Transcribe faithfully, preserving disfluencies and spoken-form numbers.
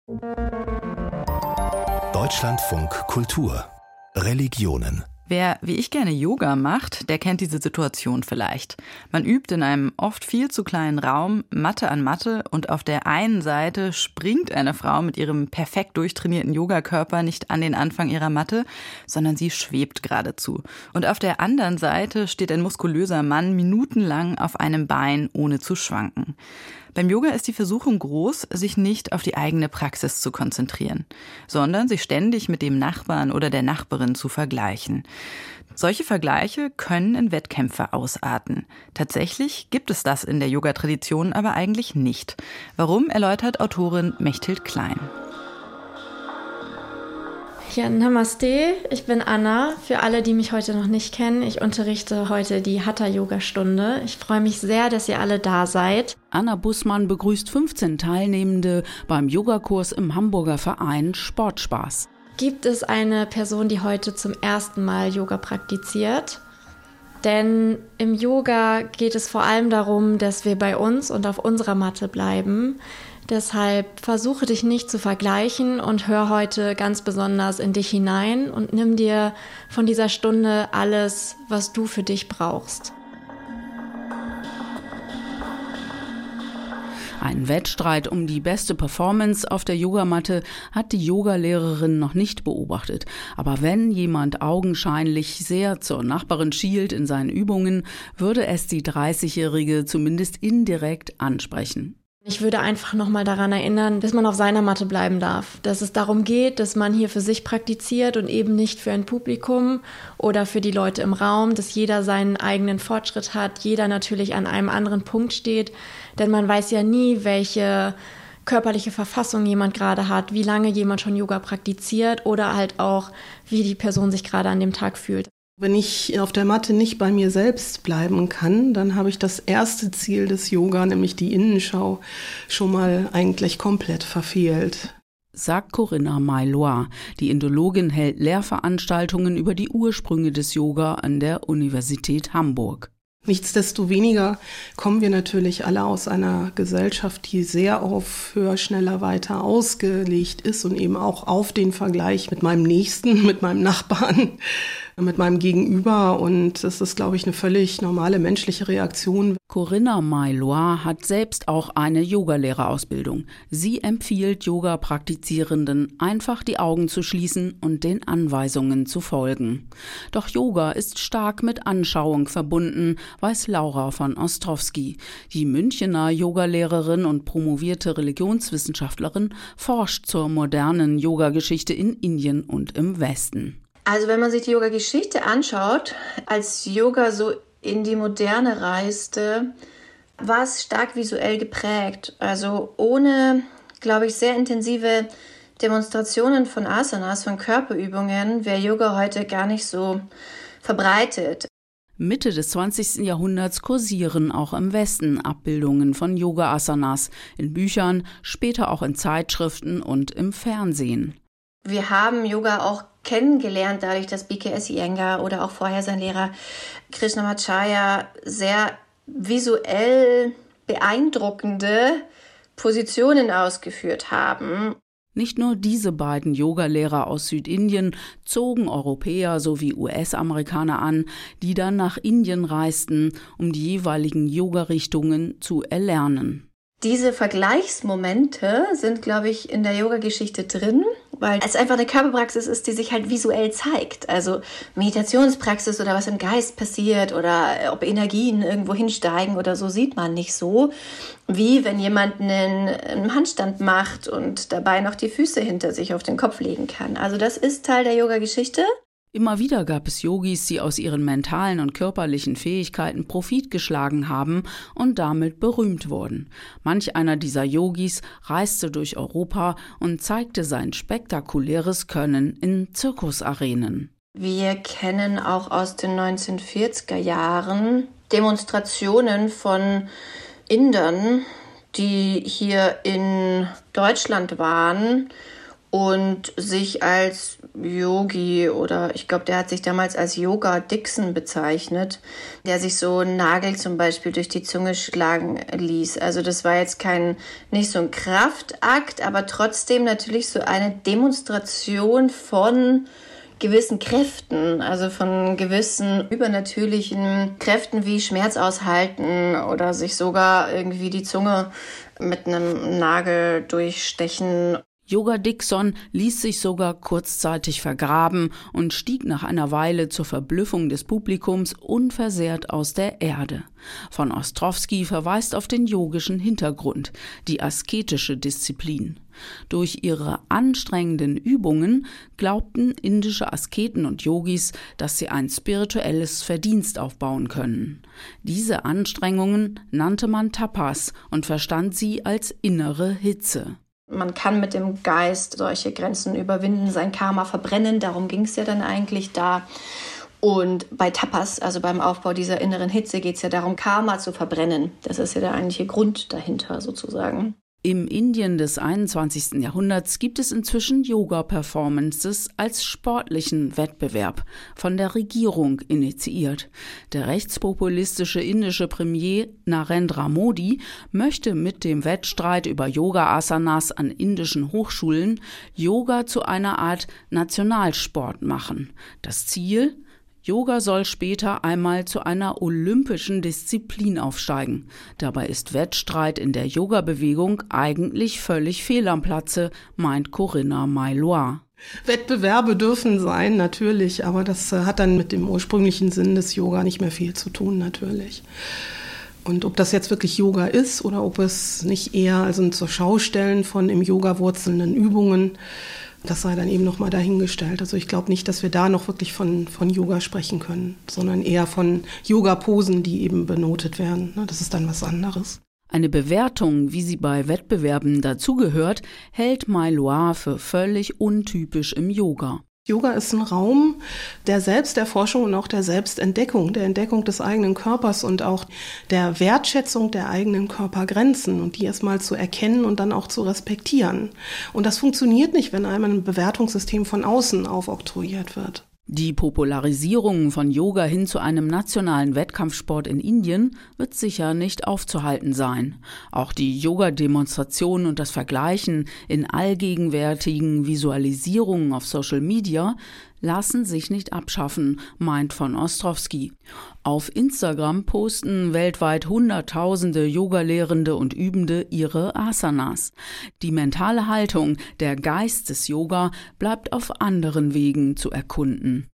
Deutschlandfunk Kultur Religionen. Wer wie ich gerne Yoga macht, der kennt diese Situation vielleicht. Man übt in einem oft viel zu kleinen Raum, Matte an Matte, und auf der einen Seite springt eine Frau mit ihrem perfekt durchtrainierten Yogakörper nicht an den Anfang ihrer Matte, sondern sie schwebt geradezu. Und auf der anderen Seite steht ein muskulöser Mann minutenlang auf einem Bein, ohne zu schwanken. Beim Yoga ist die Versuchung groß, sich nicht auf die eigene Praxis zu konzentrieren, sondern sich ständig mit dem Nachbarn oder der Nachbarin zu vergleichen. Solche Vergleiche können in Wettkämpfe ausarten. Tatsächlich gibt es das in der Yoga-Tradition aber eigentlich nicht. Warum, erläutert Autorin Mechthild Klein. Ja, Namaste, ich bin Anna. Für alle, die mich heute noch nicht kennen, ich unterrichte heute die Hatha-Yoga-Stunde. Ich freue mich sehr, dass ihr alle da seid. Anna Bussmann begrüßt fünfzehn Teilnehmende beim Yogakurs im Hamburger Verein Sportspaß. Gibt es eine Person, die heute zum ersten Mal Yoga praktiziert? Denn im Yoga geht es vor allem darum, dass wir bei uns und auf unserer Matte bleiben. Deshalb versuche dich nicht zu vergleichen und hör heute ganz besonders in dich hinein und nimm dir von dieser Stunde alles, was du für dich brauchst. Ein Wettstreit um die beste Performance auf der Yogamatte hat die Yogalehrerin noch nicht beobachtet. Aber wenn jemand augenscheinlich sehr zur Nachbarin schielt in seinen Übungen, würde es die dreißigjährige zumindest indirekt ansprechen. Ich würde einfach nochmal daran erinnern, dass man auf seiner Matte bleiben darf. Dass es darum geht, dass man hier für sich praktiziert und eben nicht für ein Publikum oder für die Leute im Raum, dass jeder seinen eigenen Fortschritt hat, jeder natürlich an einem anderen Punkt steht. Denn man weiß ja nie, welche körperliche Verfassung jemand gerade hat, wie lange jemand schon Yoga praktiziert oder halt auch, wie die Person sich gerade an dem Tag fühlt. Wenn ich auf der Matte nicht bei mir selbst bleiben kann, dann habe ich das erste Ziel des Yoga, nämlich die Innenschau, schon mal eigentlich komplett verfehlt. Sagt Corinna Mailois. Die Indologin hält Lehrveranstaltungen über die Ursprünge des Yoga an der Universität Hamburg. Nichtsdestoweniger kommen wir natürlich alle aus einer Gesellschaft, die sehr auf höher, schneller, weiter ausgelegt ist und eben auch auf den Vergleich mit meinem Nächsten, mit meinem Nachbarn, mit meinem Gegenüber. Und das ist, glaube ich, eine völlig normale menschliche Reaktion. Corinna Mailois hat selbst auch eine Yogalehrerausbildung. Sie empfiehlt Yoga-Praktizierenden, einfach die Augen zu schließen und den Anweisungen zu folgen. Doch Yoga ist stark mit Anschauung verbunden, weiß Laura von Ostrowski. Die Münchener Yogalehrerin und promovierte Religionswissenschaftlerin forscht zur modernen Yogageschichte in Indien und im Westen. Also wenn man sich die Yoga-Geschichte anschaut, als Yoga so in die Moderne reiste, war es stark visuell geprägt. Also ohne, glaube ich, sehr intensive Demonstrationen von Asanas, von Körperübungen, wäre Yoga heute gar nicht so verbreitet. Mitte des zwanzigsten Jahrhunderts kursieren auch im Westen Abbildungen von Yoga-Asanas in Büchern, später auch in Zeitschriften und im Fernsehen. Wir haben Yoga auch kennengelernt, dadurch, dass B K S Iyengar oder auch vorher sein Lehrer Krishnamacharya sehr visuell beeindruckende Positionen ausgeführt haben. Nicht nur diese beiden Yogalehrer aus Südindien zogen Europäer sowie U S-Amerikaner an, die dann nach Indien reisten, um die jeweiligen Yoga-Richtungen zu erlernen. Diese Vergleichsmomente sind, glaube ich, in der Yoga-Geschichte drin, weil es einfach eine Körperpraxis ist, die sich halt visuell zeigt. Also Meditationspraxis oder was im Geist passiert oder ob Energien irgendwo hinsteigen oder so, sieht man nicht so, wie wenn jemand einen, einen Handstand macht und dabei noch die Füße hinter sich auf den Kopf legen kann. Also das ist Teil der Yoga-Geschichte. Immer wieder gab es Yogis, die aus ihren mentalen und körperlichen Fähigkeiten Profit geschlagen haben und damit berühmt wurden. Manch einer dieser Yogis reiste durch Europa und zeigte sein spektakuläres Können in Zirkusarenen. Wir kennen auch aus den neunzehnhundertvierziger Jahren Demonstrationen von Indern, die hier in Deutschland waren und sich als Yogi oder ich glaube, der hat sich damals als Yoga Dixon bezeichnet, der sich so einen Nagel zum Beispiel durch die Zunge schlagen ließ. Also das war jetzt kein, nicht so ein Kraftakt, aber trotzdem natürlich so eine Demonstration von gewissen Kräften, also von gewissen übernatürlichen Kräften wie Schmerz aushalten oder sich sogar irgendwie die Zunge mit einem Nagel durchstechen. Yoga Dixon ließ sich sogar kurzzeitig vergraben und stieg nach einer Weile zur Verblüffung des Publikums unversehrt aus der Erde. Von Ostrowski verweist auf den yogischen Hintergrund, die asketische Disziplin. Durch ihre anstrengenden Übungen glaubten indische Asketen und Yogis, dass sie ein spirituelles Verdienst aufbauen können. Diese Anstrengungen nannte man Tapas und verstand sie als innere Hitze. Man kann mit dem Geist solche Grenzen überwinden, sein Karma verbrennen, darum ging es ja dann eigentlich da. Und bei Tapas, also beim Aufbau dieser inneren Hitze, geht es ja darum, Karma zu verbrennen. Das ist ja der eigentliche Grund dahinter sozusagen. Im Indien des einundzwanzigsten Jahrhunderts gibt es inzwischen Yoga-Performances als sportlichen Wettbewerb, von der Regierung initiiert. Der rechtspopulistische indische Premier Narendra Modi möchte mit dem Wettstreit über Yoga-Asanas an indischen Hochschulen Yoga zu einer Art Nationalsport machen. Das Ziel? Yoga soll später einmal zu einer olympischen Disziplin aufsteigen. Dabei ist Wettstreit in der Yoga-Bewegung eigentlich völlig fehl am Platze, meint Corinna Mailois. Wettbewerbe dürfen sein, natürlich, aber das hat dann mit dem ursprünglichen Sinn des Yoga nicht mehr viel zu tun, natürlich. Und ob das jetzt wirklich Yoga ist oder ob es nicht eher also zur Schaustellen von im Yoga wurzelnden Übungen, das sei dann eben nochmal dahingestellt. Also ich glaube nicht, dass wir da noch wirklich von, von Yoga sprechen können, sondern eher von Yoga-Posen, die eben benotet werden. Das ist dann was anderes. Eine Bewertung, wie sie bei Wettbewerben dazugehört, hält Mailois für völlig untypisch im Yoga. Yoga ist ein Raum der Selbsterforschung und auch der Selbstentdeckung, der Entdeckung des eigenen Körpers und auch der Wertschätzung der eigenen Körpergrenzen und die erstmal zu erkennen und dann auch zu respektieren. Und das funktioniert nicht, wenn einem ein Bewertungssystem von außen aufoktroyiert wird. Die Popularisierung von Yoga hin zu einem nationalen Wettkampfsport in Indien wird sicher nicht aufzuhalten sein. Auch die Yoga-Demonstrationen und das Vergleichen in allgegenwärtigen Visualisierungen auf Social Media lassen sich nicht abschaffen, meint von Ostrowski. Auf Instagram posten weltweit Hunderttausende Yogalehrende und Übende ihre Asanas. Die mentale Haltung, der Geist des Yoga bleibt auf anderen Wegen zu erkunden.